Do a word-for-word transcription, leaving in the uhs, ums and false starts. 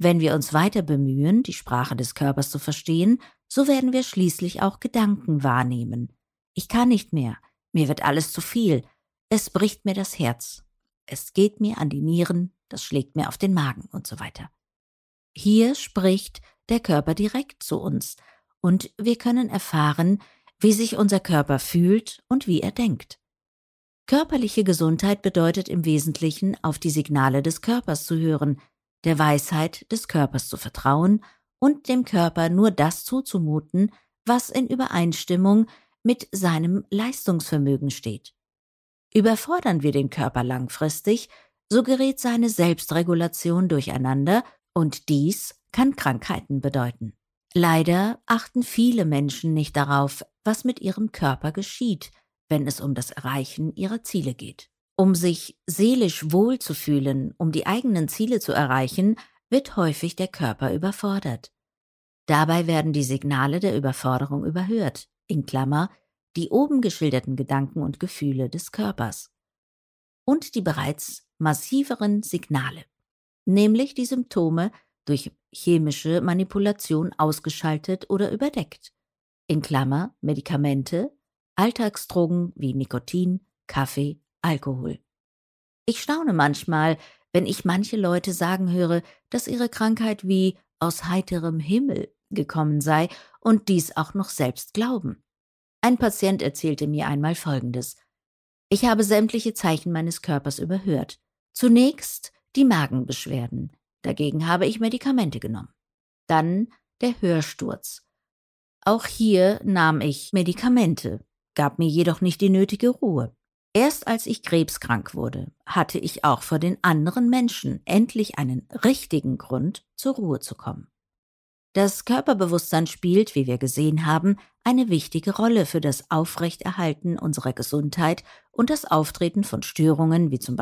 Wenn wir uns weiter bemühen, die Sprache des Körpers zu verstehen, so werden wir schließlich auch Gedanken wahrnehmen. Ich kann nicht mehr, mir wird alles zu viel, es bricht mir das Herz, es geht mir an die Nieren, das schlägt mir auf den Magen und so weiter. Hier spricht der Körper direkt zu uns und wir können erfahren, wie sich unser Körper fühlt und wie er denkt. Körperliche Gesundheit bedeutet im Wesentlichen, auf die Signale des Körpers zu hören, der Weisheit des Körpers zu vertrauen und dem Körper nur das zuzumuten, was in Übereinstimmung mit seinem Leistungsvermögen steht. Überfordern wir den Körper langfristig, so gerät seine Selbstregulation durcheinander und dies kann Krankheiten bedeuten. Leider achten viele Menschen nicht darauf, was mit ihrem Körper geschieht, wenn es um das Erreichen ihrer Ziele geht. Um sich seelisch wohl zu fühlen, um die eigenen Ziele zu erreichen, wird häufig der Körper überfordert. Dabei werden die Signale der Überforderung überhört, in Klammer, die oben geschilderten Gedanken und Gefühle des Körpers. Und die bereits massiveren Signale, nämlich die Symptome durch chemische Manipulation ausgeschaltet oder überdeckt, in Klammer Medikamente, Alltagsdrogen wie Nikotin, Kaffee, Alkohol. Ich staune manchmal, wenn ich manche Leute sagen höre, dass ihre Krankheit wie aus heiterem Himmel gekommen sei und dies auch noch selbst glauben. Ein Patient erzählte mir einmal Folgendes: Ich habe sämtliche Zeichen meines Körpers überhört. Zunächst die Magenbeschwerden, dagegen habe ich Medikamente genommen. Dann der Hörsturz. Auch hier nahm ich Medikamente, gab mir jedoch nicht die nötige Ruhe. Erst als ich krebskrank wurde, hatte ich auch vor den anderen Menschen endlich einen richtigen Grund, zur Ruhe zu kommen. Das Körperbewusstsein spielt, wie wir gesehen haben, eine wichtige Rolle für das Aufrechterhalten unserer Gesundheit und das Auftreten von Störungen wie zum